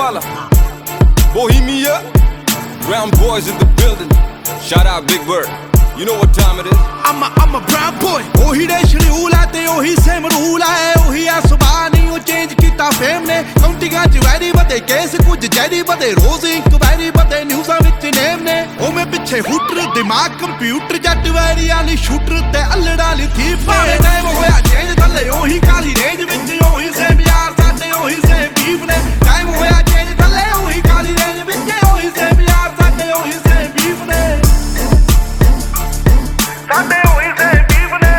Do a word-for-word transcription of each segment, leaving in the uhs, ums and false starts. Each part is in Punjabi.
Walla, Bohemia, Brown boys in the building. Shout out Big Bird. You know what time it is. I'm a, I'm a brown boy. ਉਹੀ ਦੇ ਸ਼ਡਿਊਲ ਆ ਤੇ ਉਹੀ ਸੇਮ ਰੂਲ ਆ ਉਹੀ ਆ ਸੁਭਾਅ ਨਹੀਂ ਉਹ ਚੇਂਜ ਕੀਤਾ ਫੇਮ ਨੇ ਕਾਉਂਟਿੰਗਾਂ ਚ ਵੈਰੀ ਵਧੇ ਕੇਸ ਕੁਝ ਜੈਰੀ ਵਧੇ ਰੋਜ਼ ਇਨਕੁਆਇਰੀ ਵਧੇ ਨਿਊਜ਼ਾਂ ਵਿੱਚ ਨੇਮ ਨੇ ਉਹ ਮੈਂ ਪਿੱਛੇ ਹੂਟਰ ਦਿਮਾਗ ਕੰਪਿਊਟਰ ਜੱਟ ਵੈਰੀ ਵਾਲੀ ਸ਼ੂਟਰ ਤੇ ਅਲੜਾ ਵਾਲੀ ਥੀਪ ਭਾਵੇਂ ਟਾਈਮ ਹੋਇਆ ਚੇਂਜ ਥੱਲੇ ਉਹੀ ਕਾਲੀ ਰੇਂਜ ਵਿੱਚ ਉਹੀ ਸੇਮ ਯਾਰ ਸਾਡੇ ਉਹੀ ਸੇਮ ਬੀਫ ਨੇ ਟਾਈਮ ਹੋਇਆ ਚੇਂਜ ਥੱਲੇ ਉਹੀ ਕਾਲੀ ਰੇਂਜ ਵਿੱਚ ਉਹੀ ਸੇਮ ਯਾਰ ਸਾਡੇ ਉਹੀ ਸੇਮ ਬੀਫ ਨੇ ਸਾਡੇ ਉਹੀ ਸੇਮ ਬੀਫ ਨੇ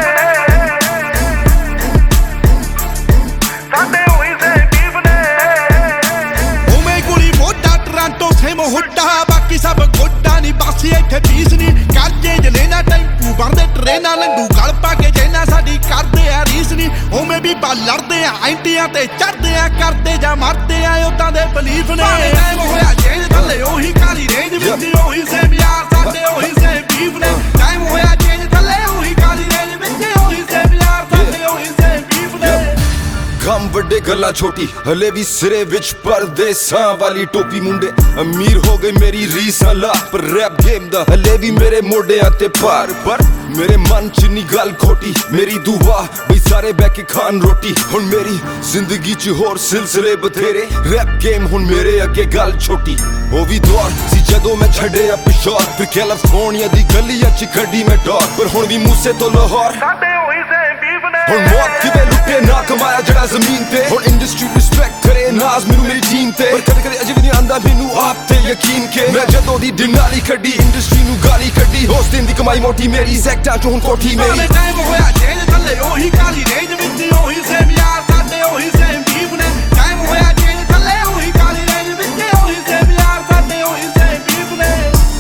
ਸਾਡੇ ਉਹੀ ਸੇਮ ਬੀਫ ਨੇ ਉਹ ਮੈਂ ਕੁੜੀ ਮੋਟਾ ਟਰਾਂਟੋ ਸੇਮ ਹੁੱਡਾ ਬਾਕੀ ਸਭ ਗੋਡਾ ਨਹੀਂ ਬਾਸੀ ਇੱਥੇ ਪੀਸ ਨਹੀਂ ਕਰਜੇ ਜਲੇਨਾ ਟੈਂਪੂ ਬਣਦੇ ਟ੍ਰੇਨਾਂ ਲੰਡੂ ਗਲ ਪਾ ਕੇ ਜੈਨਾ ਸਾਡੀ ਕਰਦੇ ਆ ਰੀਸ ਨਹੀਂ ਉਹ ਮੈਂ ਵੀ ਬਾ ਲੜਦੇ ਆ ਐਂਟੀਆਂ ਤੇ ਚੜਦੇ ਆ ਕਰਦੇ ਜਾਂ ਮਰਦੇ ਆ ਉਦਾਂ ਦੇ ਬਲੀਫ ਨੇ ਟਾਈਮ ਹੋਇਆ ਚੇਂਜ ਥੱਲੇ ਉਹੀ ਕਾਲੀ ਰੇਂਜ ਵਿੱਚ ਉਹੀ ਸੇਮ ਯਾਰ ਸਾਡੇ ਉਹੀ ਸੇਮ ਬੀਫ ਨੇ ਟਾਈਮ ਹੋਇਆ ਚੇਂਜ ਥੱਲੇ ਉਹੀ ਕਾਲੀ ਰੇਂਜ ਵਿੱਚ ਉਹੀ ਸੇਮ ਯਾਰ ਸਾਡੇ ਉਹੀ ਸੇਮ ਬੀਫ ਨੇ ਗਮ ਵੱਡੇ ਗੱਲਾਂ ਛੋਟੀ ਹਲੇ ਵੀ ਸਿਰੇ ਵਿੱਚ ਪਰਦੇਸਾਂ ਵਾਲੀ ਟੋਪੀ ਮੁੰਡੇ ਅਮੀਰ ਹੋ ਗਏ ਮੇਰੀ ਰੀਸਾਂ ਲਾ ਪਰ ਰੈਪ ਗੇਮ ਦਾ ਹਲੇ ਵੀ ਮੇਰੇ ਮੋਢਿਆਂ ਤੇ ਭਾਰ ਪਰ ਮੇਰੇ ਮਨ ਚ ਨੀ ਗੱਲ ਖੋਟੀ ਮੇਰੀ ਦੁਆ ਬਈ ਸਾਰੇ ਬਹਿ ਕੇ ਖਾਣ ਰੋਟੀ ਹੁਣ ਮੇਰੀ ਜ਼ਿੰਦਗੀ ਚ ਹੋਰ ਸਿਲਸਿਲੇ ਬਥੇਰੇ ਰੈਪ ਗੇਮ ਹੁਣ ਮੇਰੇ ਅੱਗੇ ਗੱਲ ਛੋਟੀ ਉਹ ਵੀ ਦੌਰ ਸੀ ਜਦੋਂ ਮੈਂ ਛੱਡਿਆ ਪਿਸ਼ੌਰ ਫਿਰ ਕੈਲੀਫੋਰਨੀਆ ਦੀ ਗਲੀਆਂ ਚ ਕੱਢੀ ਮੈਂ ਡੌਰ ਪਰ ਹੁਣ ਵੀ ਮੂਸੇ ਤੋਂ ਲਾਹੌਰ ਸਾਡੇ ਉਹੀ ਸੇਮ ਬੀਫ ਨੇ ਹੁਣ ਮੌਤ ਕਿਵੇਂ ਲੁੱਟੇ ਨਾ ਕਮਾਇਆ ਜਿਹੜਾ ਜ਼ਮੀਨ ਤੇ ਹੁਣ ਇੰਡਸਟਰੀ ਰਿਸਪੈਕਟ ਕਰੇ ਨਾਜ਼ ਮੈਨੂੰ ਮੇਰੀ ਟੀਮ ਤੇ ਪਰ ਕਦੇ ਕਦੇ ਅਜੇ ਵੀ ਨਹੀਂ ਆਂਦਾ ਮੈਨੂੰ ਆਪ ਤੇ ਯਕੀਨ ਕੇ ਮੈਂ ਜਦੋਂ ਦੀ ਡਿਨਾਲੀ ਕੱਢੀ ਇੰਡਸਟਰੀ ਨੂੰ ਗਾਲੀ ਕੱਢੀ ਉਸ ਦਿਨ ਦੀ ਕਮਾਈ ਮੋਟੀ ਮੇਰੀ ਸੈਕਟਾਂ ਚ ਹੁਣ ਕੋਠੀ ਮੇਰੀ ਟਾਈਮ ਹੋਇਆ ਚੇਂਜ ਥੱਲੇ ਉਹੀ ਕਾਲੀ ਰੇਂਜ ਵਿੱਚ ਉਹੀ ਸੇਮ ਯਾਰ ਸਾਡੇ ਉਹੀ ਸੇਮ ਬੀਫ ਨੇ ਟਾਈਮ ਹੋਇਆ ਚੇਂਜ ਥੱਲੇ ਉਹੀ ਕਾਲੀ ਰੇਂਜ ਵਿੱਚ ਉਹੀ ਸੇਮ ਯਾਰ ਸਾਡੇ ਉਹੀ ਸੇਮ ਬੀਫ ਨੇ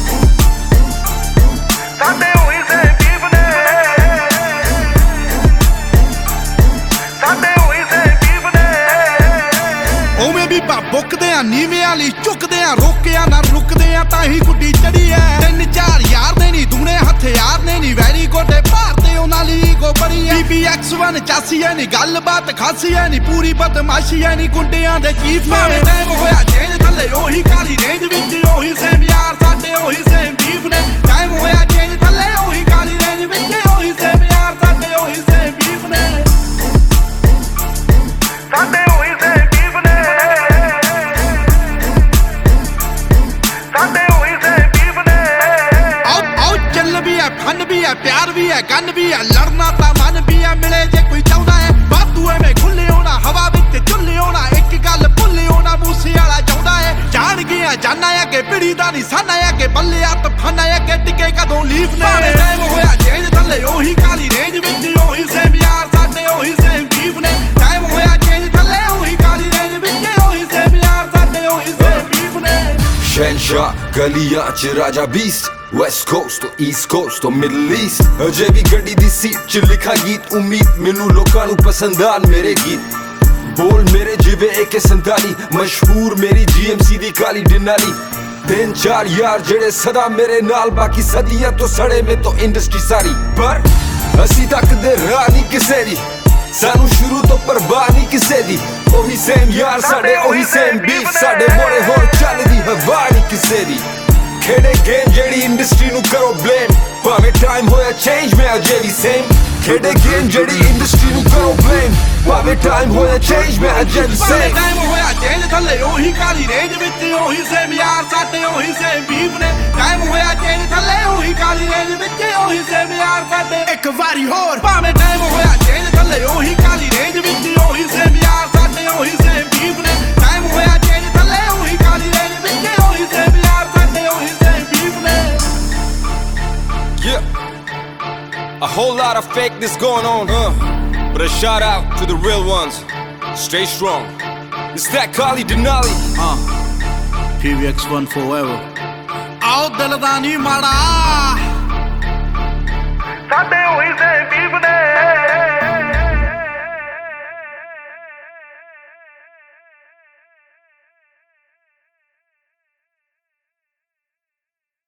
ਸਾਡੇ ਉਹੀ ਸੇਮ ਬੀਫ ਨੇ ਸਾਡੇ ਉਹੀ ਸੇਮ ਬੀਫ ਨੇ ਉਵੇਂ ਵੀ ਬਾ ਬੁੱਕਦੇ ਆ ਨੀਵੇਂ ਵਾਲੀ ਝੁਕਦੇ ਆ ਰੋਕਿਆ ਨਾ ਰੁਕਦੇ ਆ ਤਾਂ ਹੀ ਗੁੱਡੀ ਚੜੀ ਐ ਤਿੰਨ ਚਾਰ ਯਾਰ ਦੇ ਨਹੀਂ ਦੁਗਣੇ ਹਥਿਆਰ ਨੇ ਨਹੀਂ ਵੈਰੀ ਗੋਡੇ ਭਾਰਤੇ ਉਹਨਾਂ ਲਈ ਗੋ ਬੜੀ ਐ ਬੀ ਐਕਸ ਵਨ ਚਾਸੀ ਐ ਨਹੀਂ ਗੱਲਬਾਤ ਖਾਸੀ ਐ ਨਹੀਂ ਪੂਰੀ ਬਦਮਾਸ਼ੀ ਐ ਨਹੀਂ ਗੁੰਡਿਆਂ ਦੇ ਚੀਫ ਭਾਵੇਂ ਟਾਈਮ ਹੋਇਆ ਚੇਂਜ ਥੱਲੇ ਉਹੀ ਕਾਲੀ ਰੇਂਜ ਵਿੱਚ ਉਹੀ ਸੇਮ ਯਾਰ ਸਾਡੇ ਉਹੀ ਸੇਮ ਬੀਫ ਨੇ ਟਾਈਮ ਹੋਇਆ ਚੇਂਜ ਥੱਲੇ ਉਹੀ ਕਾਲੀ ਰੇਂਜ ਵਿੱਚ ਉਹੀ ਸੇਮ ਯਾਰ ਸਾਡੇ ਉਹੀ ਸੇਮ ਬੀਫ ਨੇ ਸਾਡੇ ਉਹੀ ਸੇਮ ਬੀਫ ਨੇ ਸਾਡੇ ਉਹੀ ਸੇਮ ਬੀਫ ਨੇ ਆਓ ਆਓ ਚੱਲ ਵੀ ਐ ਫਨ ਵੀ ਐ ਪਿਆਰ ਵੀ ਐ ਗਨ ਵੀ ਐ ਲੜਨਾ ਤਾਂ ਮਨ ਵੀ ਐ ਮਿਲੇ ਜੇ ਕੋਈ ਚਾਹੁੰਦਾ ਐ ਵਾਧੂ ਐਵੇਂ ਖੁੱਲੇ ਹੋਣਾ ਹਵਾ ਵਿੱਚ ਝੁੱਲੇ ਹੋਣਾ ਇੱਕ ਗੱਲ ਭੁੱਲੇ ਹੋਣਾ ਮੂਸੇ ਵਾਲਾ ਚਾਹੁੰਦਾ ਐ ਜਾਣ ਗਿਆ ਜਾਨਾ ਐ ਕਿ ਪਿੜੀ ਦਾ ਨਹੀਂ ਸਾਨਾ ਐ ਕਿ ਬੱਲੇ ਆ ਤਫਾਨਾ ਐ ਕਿ ਟਿਕੇ ਕਦੋਂ ਲੀਫ ਨੇ ਟਾਈਮ ਹੋਇਆ ਚੇਂਜ ਥੱਲੇ ਉਹੀ ਕਾਲੀ ਰੇਂਜ ਵਿੱਚ ਉਹੀ ਸੇਮ ਯਾਰ ਸਾਡੇ ਉਹੀ ਸੇਮ ਬੀਫ ਨੇ ਟਾਈਮ ਹੋਇਆ ਚੇਂਜ ਥੱਲੇ ਉਹੀ ਕਾਲੀ ਰੇਂਜ ਵਿੱਚ ਉਹੀ ਸੇਮ ਯਾਰ ਸਾਡੇ ਉਹੀ ਸੇਮ ਬੀਫ ਨੇ ਸ਼ਹਿਨਸ਼ਾਹ ਗਲੀਆਂ ਚ ਰਾਜਾ ਬੀਸਟ ਵੈਸਟ ਕੋਸਟ ਤੋਂ ਈਸਟ ਕੋਸਟ ਤੋਂ ਮਿਡਲ ਈਸਟ ਅਜੇ ਵੀ ਗੱਡੀ ਦੀ ਸੀਟ ਚ ਲਿਖਾ ਗੀਤ ਉਮੀਦ ਮੈਨੂੰ ਲੋਕਾਂ ਨੂੰ ਪਸੰਦ ਆਣ ਮੇਰੇ ਗੀਤ ਬੋਲ ਮੇਰੇ ਜਿਵੇਂ ਏ ਕੇ ਸੰਤਾਲੀ ਮਸ਼ਹੂਰ ਮੇਰੀ ਜੀ ਐਮ ਸੀ ਦੀ ਕਾਲੀ ਡਿਨਾਲੀ ਤਿੰਨ ਚਾਰ ਯਾਰ ਜਿਹੜੇ ਸਦਾ ਮੇਰੇ ਨਾਲ ਬਾਕੀ ਸਦੀਆਂ ਤੋਂ ਸੜੇ ਮੇ ਤੋਂ ਇੰਡਸਟਰੀ ਸਾਰੀ ਪਰ ਅਸੀਂ ਤੱਕਦੇ ਰਾਹ ਨਹੀਂ ਕਿਸੇ ਦੀ ਸਾਨੂੰ ਸ਼ੁਰੂ ਤੋਂ ਪਰਵਾਹ ਨਹੀਂ ਕਿਸੇ ਦੀ ਉਹੀ ਸੇਮ ਯਾਰ ਸਾਡੇ ਉਹੀ ਸੇਮ ਬੀਫ ਸਾਡੇ ਮੋੜੇ ਹੋਰ ਚੱਲਦੀ ਹਵਾ ਨਹੀਂ ਕਿਸੇ ਦੀ ਖੇਡੇ ਗੇਮ ਜਿਹੜੀ ਇੰਡਸਟਰੀ ਨੂੰ ਕਰੋ ਬਲੇਮ ਭਾਵੇਂ ਟਾਈਮ ਹੋਇਆ ਚੇਂਜ ਮੈਂ ਅਜੇ ਵੀ ਸੇਮ ਖੇਡੇ ਗੇਮ ਜਿਹੜੀ ਇੰਡਸਟਰੀ ਨੂੰ ਕਰੋ ਬਲੇਮ ਭਾਵੇਂ ਟਾਈਮ ਹੋਇਆ ਚੇਂਜ ਮੈਂ ਅਜੇ ਵੀ ਸੇਮ ਟਾਈਮ ਹੋਇਆ ਚੇਂਜ ਥੱਲੇ ਉਹੀ ਕਾਲੀ ਰੇਂਜ ਵਿੱਚ ਉਹੀ ਸੇਮ ਯਾਰ ਸਾਡੇ ਉਹੀ ਸੇਮ ਬੀਫ ਨੇ ਟਾਈਮ ਹੋਇਆ ਚੇਂਜ ਥੱਲੇ ਉਹੀ ਕਾਲੀ ਰੇਂਜ ਵਿੱਚ ਉਹੀ ਸੇਮ ਯਾਰ ਸਾਡੇ ਇੱਕ ਵਾਰੀ ਹੋਰ ਭਾਵੇਂ ਟਾਈਮ ਹੋਇਆ ਚੇਂਜ ਥੱਲੇ ਉਹੀ ਕਾਲੀ ਰੇਂਜ ਵਿੱਚ ਉਹੀ ਸੇਮ ਯਾਰ ਸਾਡੇ ਉਹੀ ਸੇਮ ਬੀਫ ਨੇ ਟਾਈਮ ਹੋਇਆ ਚੇਂਜ ਥੱਲੇ ਉਹੀ ਕਾਲੀ ਰੇਂਜ ਵਿੱਚ ਉਹੀ ਸੇਮ ਯਾਰ ਸਾਡੇ ਉਹੀ ਸੇਮ ਬੀਫ ਨੇ Yeah, a whole lot of fakeness going on, huh? But a shout out to the real ones. Stay strong. It's that Kali Denali. Uh, P V X one forever. Out the Ladani Mara.